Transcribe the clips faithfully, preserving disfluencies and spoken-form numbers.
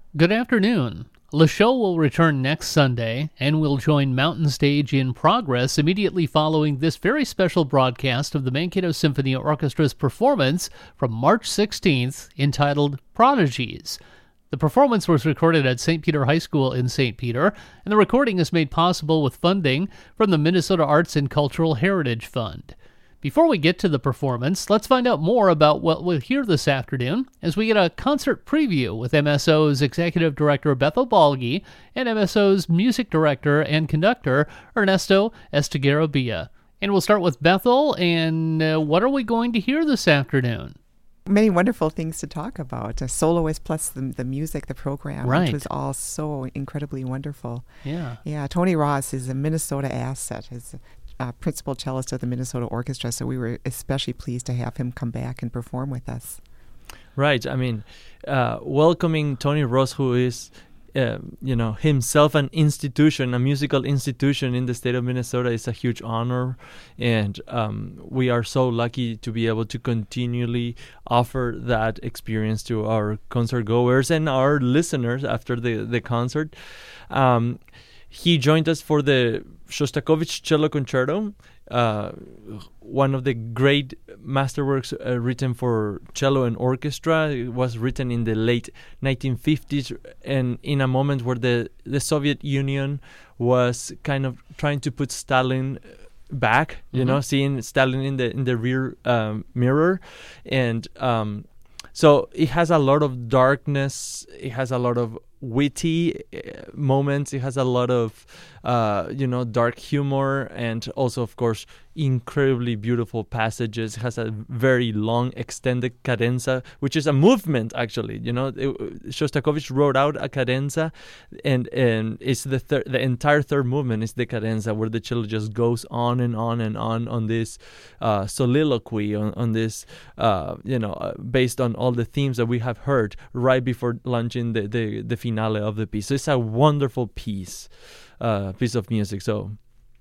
Good afternoon. Le Show will return next Sunday and will join Mountain Stage in Progress immediately following this very special broadcast of the Mankato Symphony Orchestra's performance from March sixteenth entitled Prodigies. The performance was recorded at Saint Peter High School in Saint Peter, and the recording is made possible with funding from the Minnesota Arts and Cultural Heritage Fund. Before we get to the performance, let's find out more about what we'll hear this afternoon as we get a concert preview with M S O's Executive Director Bethel Balgi and M S O's Music Director and Conductor Ernesto Esteguerra. And we'll start with Bethel, and uh, what are we going to hear this afternoon? Many wonderful things to talk about. A soloist plus the, the music, the program, right. which was all so incredibly wonderful. Yeah. Yeah, Tony Ross is a Minnesota asset. He's Uh, principal cellist of the Minnesota Orchestra, so we were especially pleased to have him come back and perform with us. Right. I mean, uh, welcoming Tony Ross, who is, uh, you know, himself an institution, a musical institution in the state of Minnesota, is a huge honor, and um, we are so lucky to be able to continually offer that experience to our concert goers and our listeners after the the concert. Um, He joined us for the Shostakovich Cello Concerto, uh, one of the great masterworks uh, written for cello and orchestra. It was written in the late nineteen fifties, and in a moment where the, the Soviet Union was kind of trying to put Stalin back, you mm-hmm. know, seeing Stalin in the in the rear um, mirror, and um, so it has a lot of darkness. It has a lot of witty uh, moments. It has a lot of uh, you know dark humor, and also, of course, incredibly beautiful passages. It has a very long extended cadenza, which is a movement actually. You know, it, Shostakovich wrote out a cadenza, and and it's the thir- the entire third movement is the cadenza, where the cello just goes on and on and on on this uh, soliloquy, on, on this uh, you know uh, based on all the themes that we have heard right before launching the the, the finale of the piece. So it's a wonderful piece, uh, piece of music. So.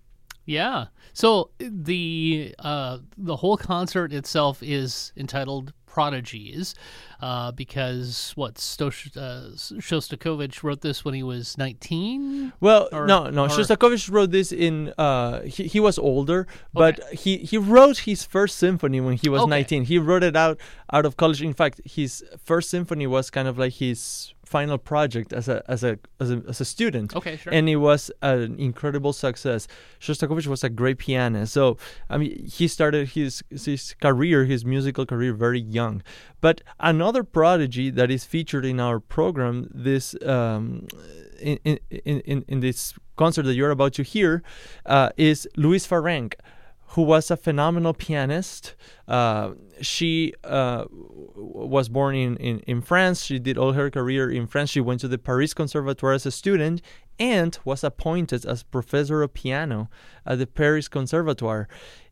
Yeah. So the uh, the whole concert itself is entitled Prodigies uh, because, what, Stosh- uh, Shostakovich wrote this when he was nineteen? Well, or, no, no. Or... Shostakovich wrote this in, uh, he, he was older, but okay. he, he wrote his first symphony when he was okay. nineteen. He wrote it out, out of college. In fact, his first symphony was kind of like his final project as a as a as a, as a student. Okay, sure. And it was an incredible success. Shostakovich was a great pianist. So, I mean, he started his his career, his musical career, very young. But another prodigy that is featured in our program, this um, in, in in in this concert that you're about to hear, uh, is Louise Farrenc, who was a phenomenal pianist. Uh, she uh, w- was born in, in, in France. She did all her career in France. She went to the Paris Conservatoire as a student and was appointed as professor of piano at the Paris Conservatoire.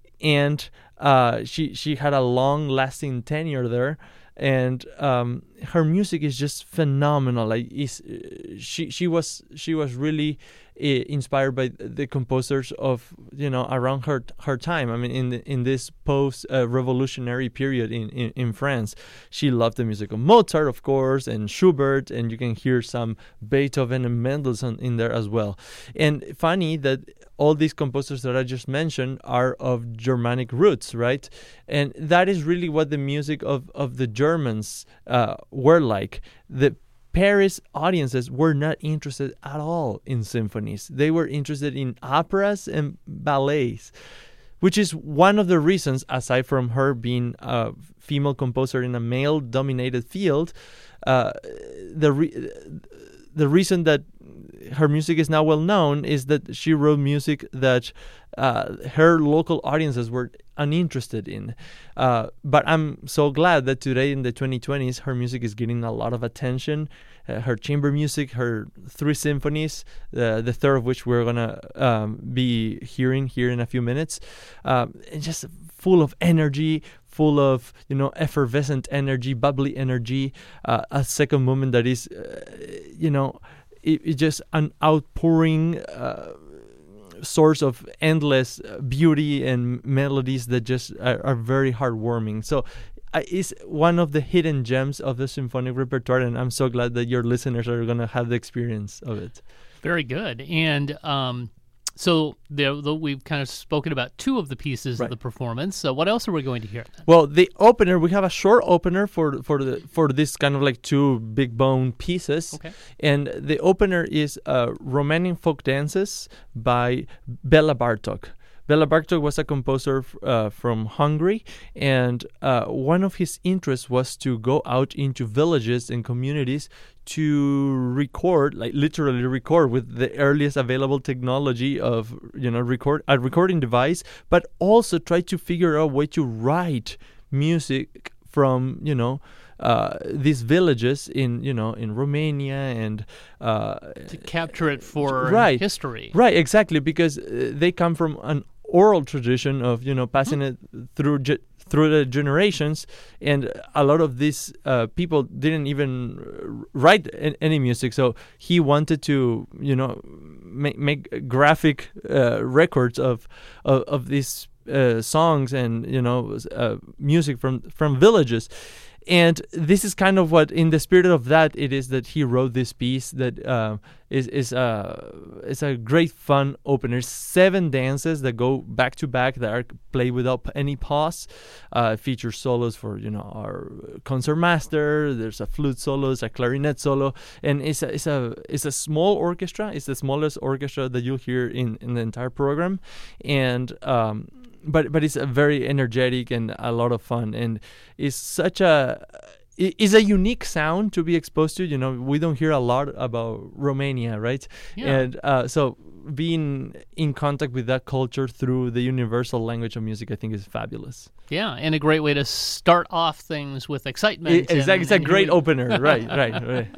And uh, she she had a long-lasting tenure there. And um, her music is just phenomenal. Like, is she she was she was really uh, inspired by the composers of you know around her her time. I mean, in the, in this post uh, revolutionary period in, in, in France, she loved the music of Mozart, of course, and Schubert, and you can hear some Beethoven and Mendelssohn in there as well. And funny that all these composers that I just mentioned are of Germanic roots, right? And that is really what the music of, of the Germans uh, were like. The Paris audiences were not interested at all in symphonies. They were interested in operas and ballets, which is one of the reasons, aside from her being a female composer in a male-dominated field, uh, the re- the reason that her music is now well known is that she wrote music that uh, her local audiences were uninterested in. Uh, but I'm so glad that today in the twenty twenties, her music is getting a lot of attention. Uh, her chamber music, her three symphonies, uh, the third of which we're going to um, be hearing here in a few minutes, um, and just full of energy, full of, you know, effervescent energy, bubbly energy, uh, a second movement that is, uh, you know, it, it's just an outpouring uh, source of endless beauty and melodies that just are, are very heartwarming. So uh, is one of the hidden gems of the symphonic repertoire, and I'm so glad that your listeners are going to have the experience of it. Very good. And um, so the, the, we've kind of spoken about two of the pieces Right. of the performance. So what else are we going to hear then? Well, the opener, we have a short opener for for the for this kind of like two big bone pieces. Okay. And the opener is uh, Romanian Folk Dances by Bela Bartok. Bela Bartok was a composer uh, from Hungary, and uh, one of his interests was to go out into villages and communities to record, like literally record with the earliest available technology of, you know, record a recording device, but also try to figure out a way to write music from, you know, uh, these villages in, you know, in Romania and uh, To capture it for right. history. Right, exactly, because uh, they come from an oral tradition of, you know, passing it through ge- through the generations, and a lot of these uh, people didn't even write a- any music. So he wanted to, you know, make, make graphic uh, records of of, of these uh, songs and, you know, uh, music from from villages. And this is kind of what, in the spirit of that, it is that he wrote this piece that uh, is is uh, is a great fun opener. Seven dances that go back to back that are played without any pause. Uh, features solos for, you know, our concertmaster. There's a flute solo, there's a clarinet solo, and it's a it's a it's a small orchestra. It's the smallest orchestra that you'll hear in, in the entire program, and um, But but it's a very energetic and a lot of fun, and it's such a it is a unique sound to be exposed to. You know, we don't hear a lot about Romania, right? Yeah. And uh, so being in contact with that culture through the universal language of music, I think, is fabulous. Yeah, and a great way to start off things with excitement. It, exactly, and- it's a and great here we- opener, right? Right, right.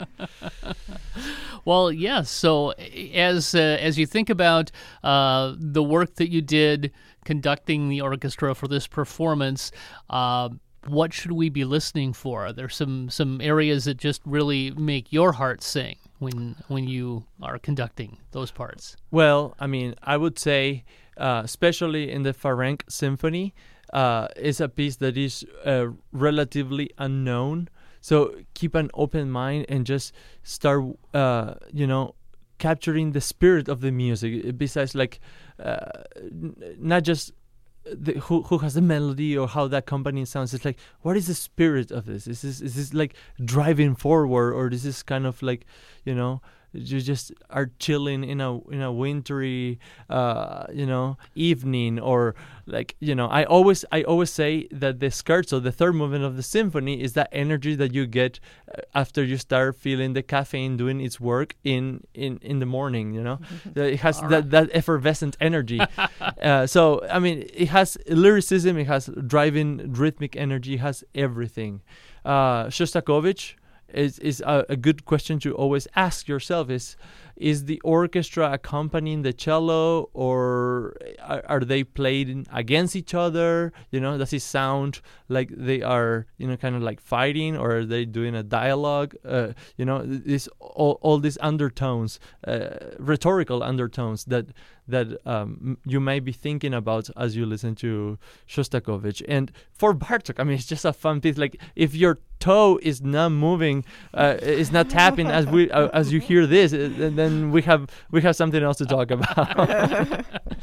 Well, yes. So as uh, as you think about uh, the work that you did conducting the orchestra for this performance, uh, what should we be listening for? There's some some areas that just really make your heart sing when when you are conducting those parts. Well, I mean, I would say, uh, especially in the Ferenc Symphony, uh, is a piece that is uh, relatively unknown. So keep an open mind and just start, uh, you know, capturing the spirit of the music. Besides, like, uh, n- not just the, who who has the melody or how that company sounds. It's like, what is the spirit of this? Is this is this like driving forward, or is this kind of like, you know, you just are chilling in a in a wintry, uh, you know, evening, or like, you know, I always I always say that the scherzo, the third movement of the symphony, is that energy that you get uh, after you start feeling the caffeine doing its work in in, in the morning. You know, That it has All that right. that effervescent energy. uh, so I mean, it has lyricism, it has driving rhythmic energy, it has everything. Uh, Shostakovich is is a, a good question to always ask yourself: is is the orchestra accompanying the cello, or are, are they playing against each other? You know, does it sound like they are, you know, kind of like fighting, or are they doing a dialogue? Uh, you know, this all, all these undertones, uh, rhetorical undertones that that um, you may be thinking about as you listen to Shostakovich. And for Bartok, I mean, it's just a fun piece. Like, if your toe is not moving, uh, is not tapping as we uh, as you hear this, uh, then we have we have something else to talk about.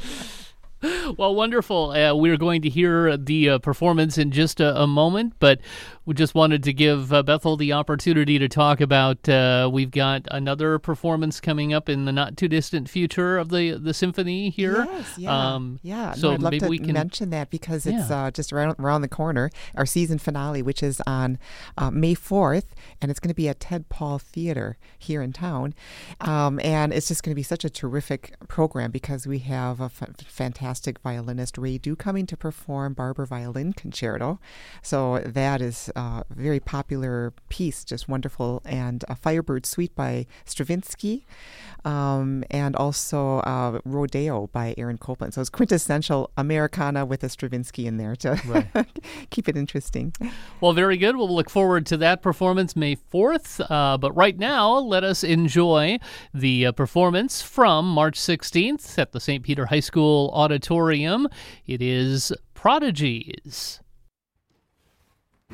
Well, wonderful. Uh, we're going to hear the uh, performance in just a, a moment, but we just wanted to give uh, Bethel the opportunity to talk about, uh, we've got another performance coming up in the not-too-distant future of the the symphony here. Yes, yeah. Um, yeah. so no, I'd love maybe to we can- mention that because it's Yeah. uh, just around, around the corner, our season finale, which is on uh, May fourth, and it's going to be at Ted Paul Theater here in town. Um, and it's just going to be such a terrific program because we have a f- fantastic violinist, Ray Du, coming to perform Barber Violin Concerto. So that is a very popular piece, just wonderful. And a Firebird Suite by Stravinsky, um, and also uh, Rodeo by Aaron Copland. So it's quintessential Americana with a Stravinsky in there to Right. keep it interesting. Well, very good. We'll look forward to that performance May fourth. Uh, but right now, let us enjoy the uh, performance from March sixteenth at the Saint Peter High School Auditorium. It is Prodigies.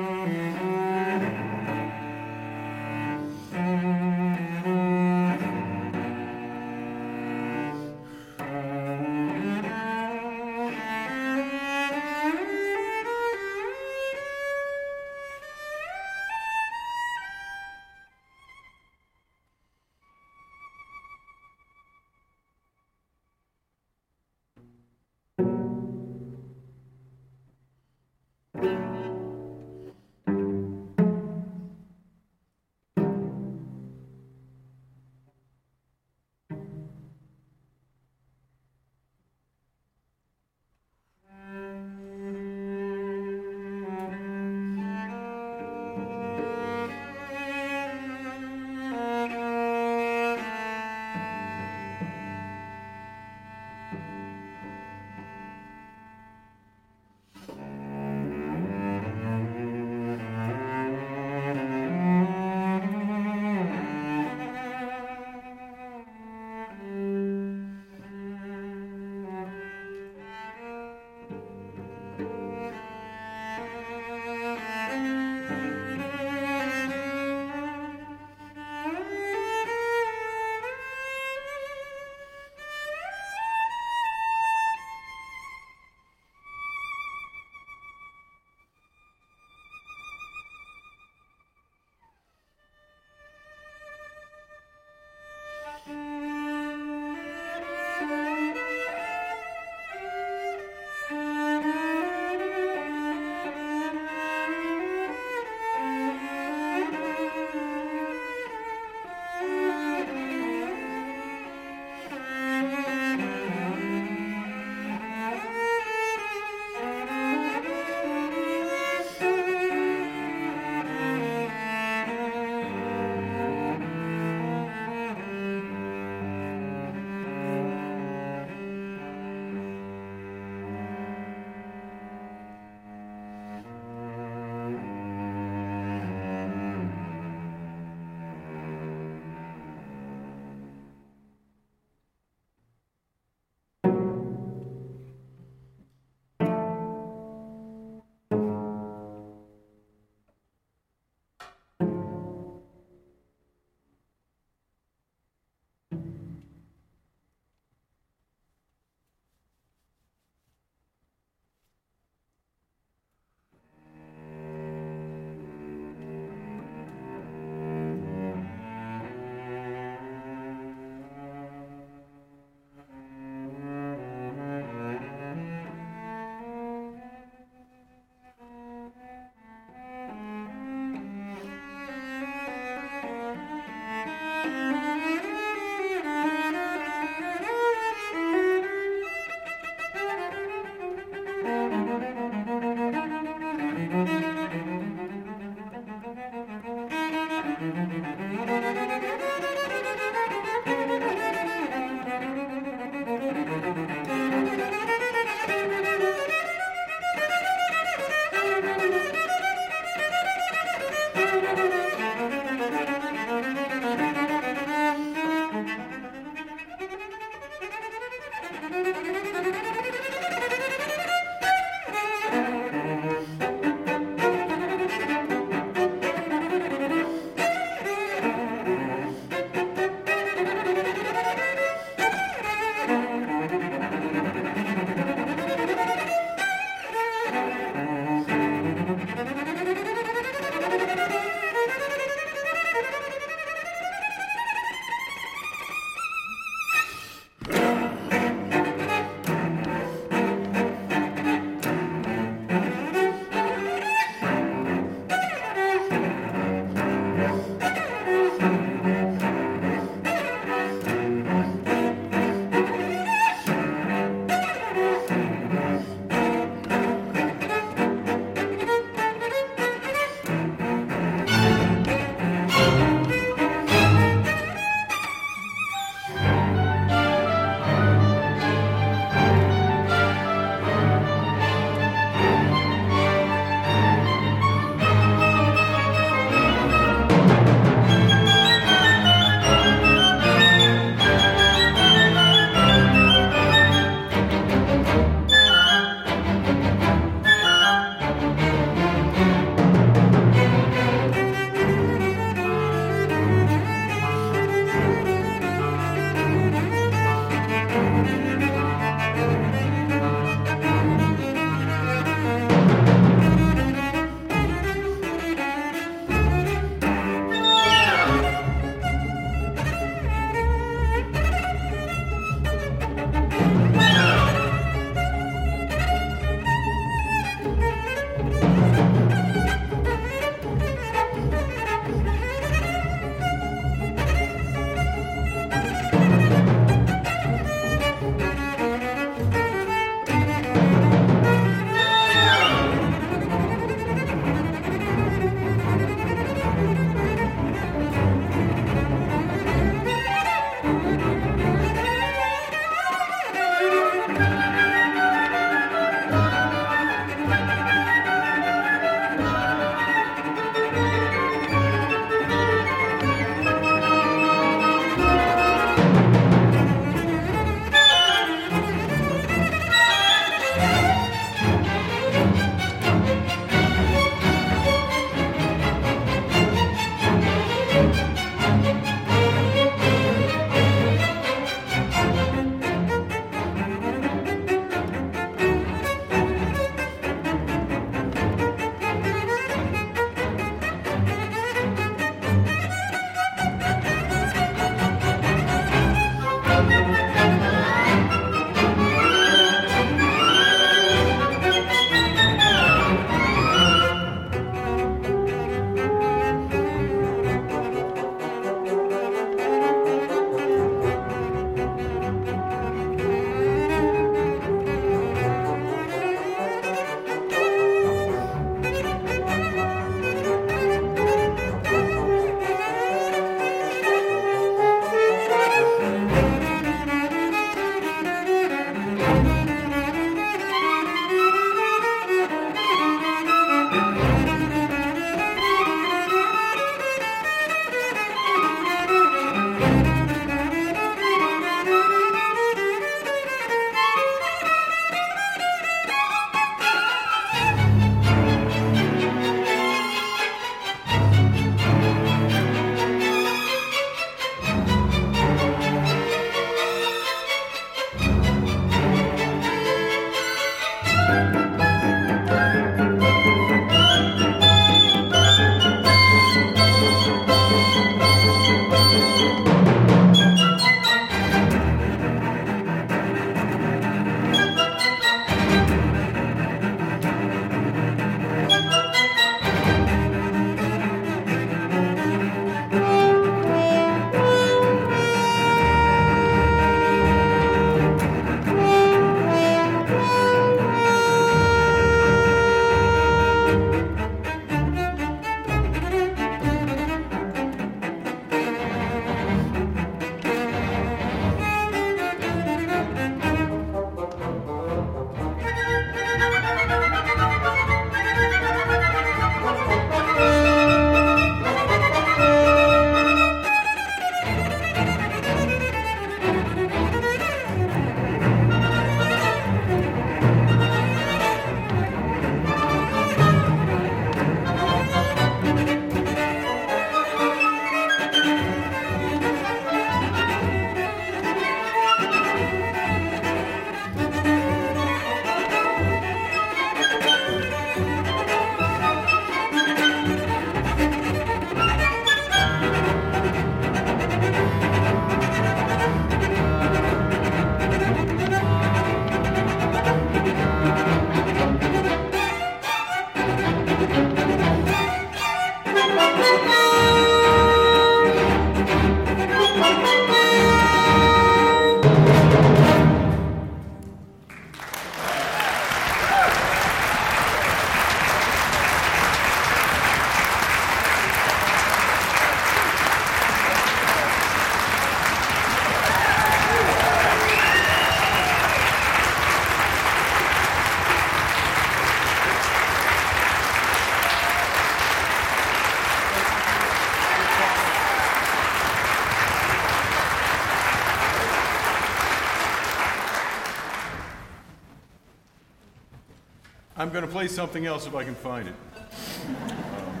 I'm going to play something else if I can find it. Um,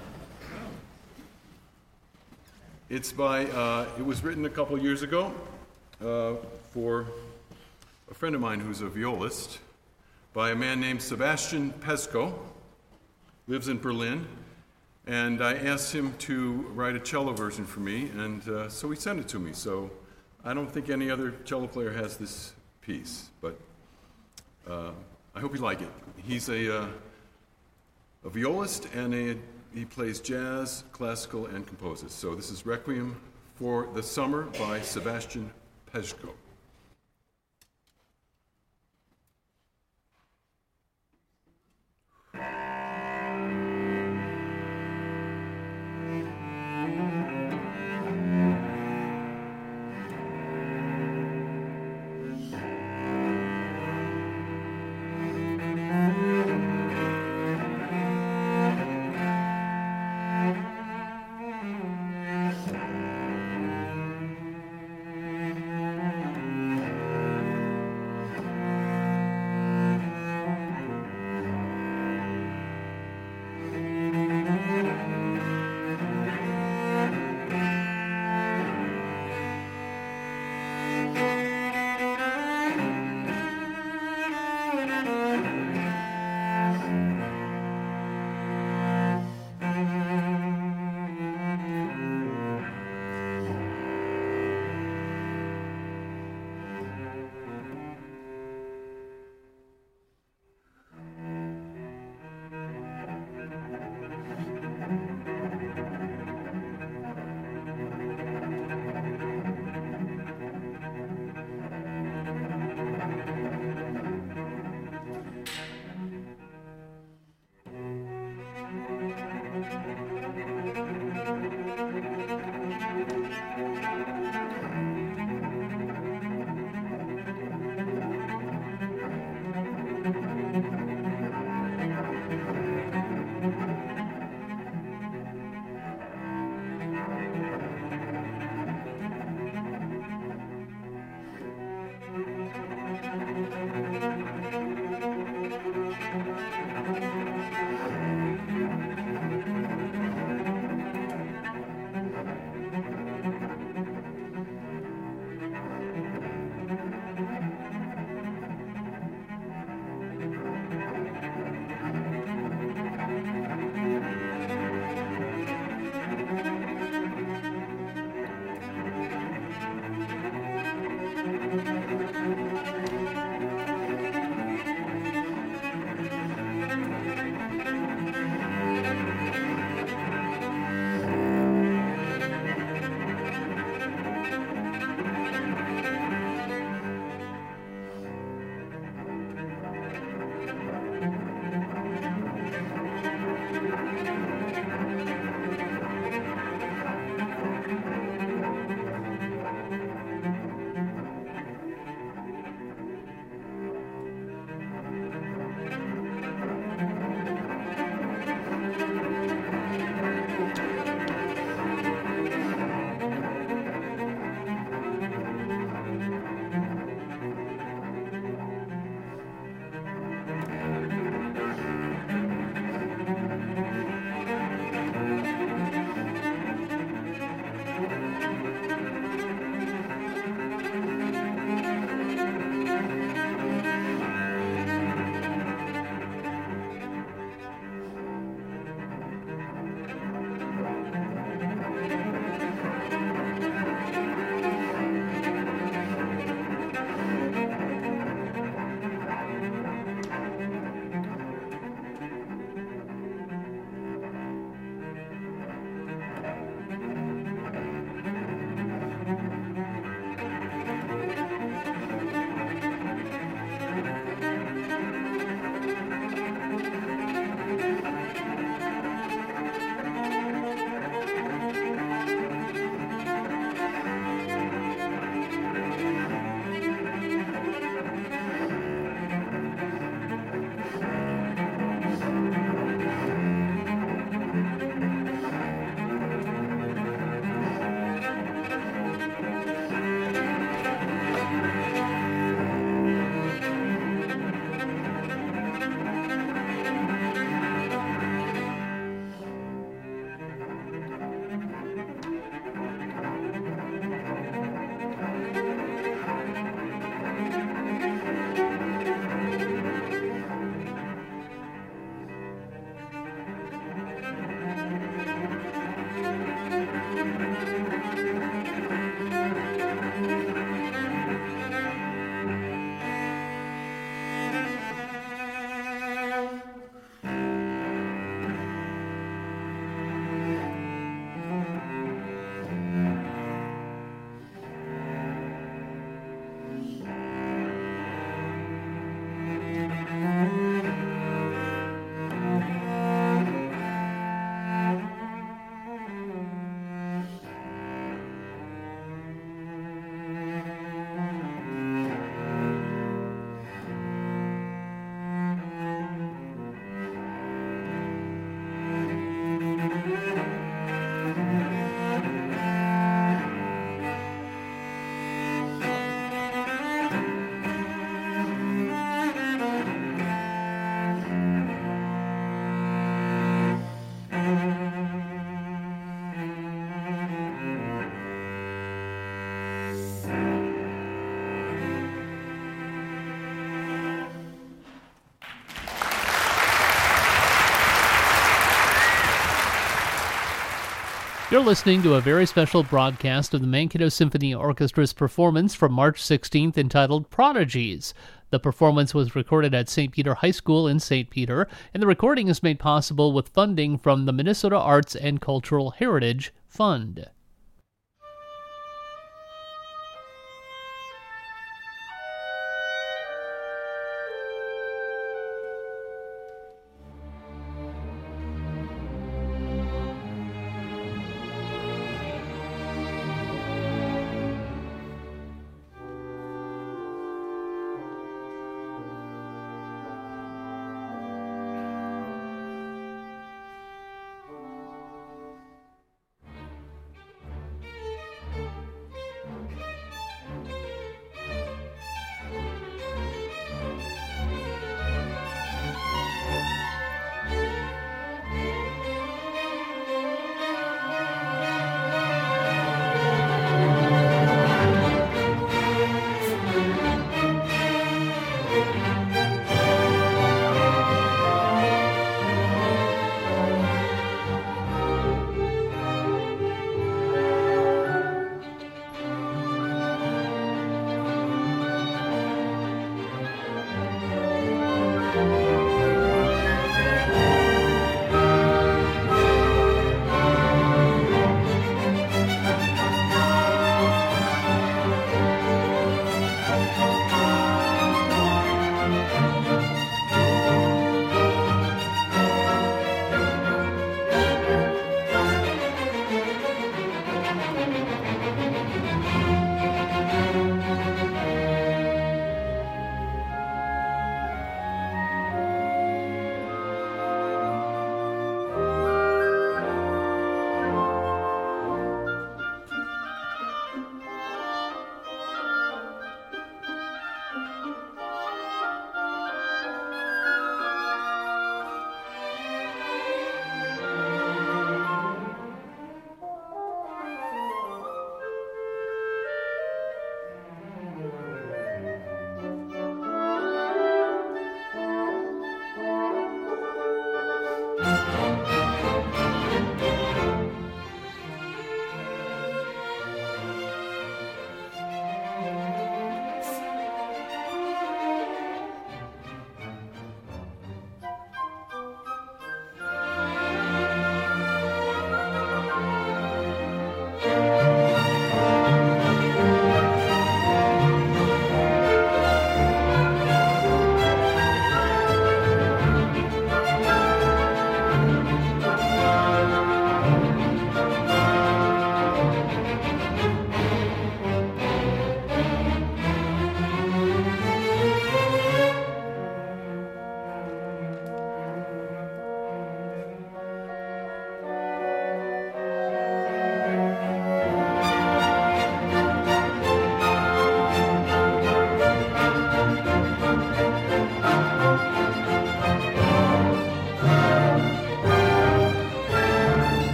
it's by, uh, it was written a couple years ago uh, for a friend of mine who's a violist, by a man named Sebastian Pesko, lives in Berlin, and I asked him to write a cello version for me, and uh, so he sent it to me. So I don't think any other cello player has this piece, but uh, I hope you like it. He's a, uh, a violist, and a, he plays jazz, classical, and composes. So this is Requiem for the Summer by Sebastian Pesko. You're listening to a very special broadcast of the Mankato Symphony Orchestra's performance from March sixteenth entitled Prodigies. The performance was recorded at Saint Peter High School in Saint Peter, and the recording is made possible with funding from the Minnesota Arts and Cultural Heritage Fund.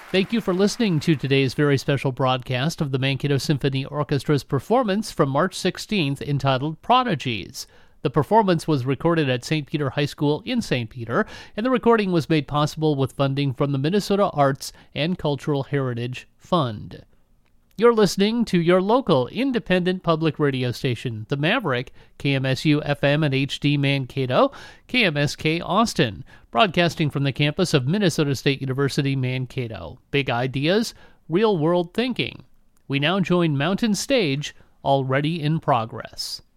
Thank you for listening to today's very special broadcast of the Mankato Symphony Orchestra's performance from March sixteenth entitled Prodigies. The performance was recorded at Saint Peter High School in Saint Peter, and the recording was made possible with funding from the Minnesota Arts and Cultural Heritage Fund. You're listening to your local independent public radio station, The Maverick, K M S U F M and H D Mankato, K M S K Austin, broadcasting from the campus of Minnesota State University, Mankato. Big ideas, real-world thinking. We now join Mountain Stage, already in progress.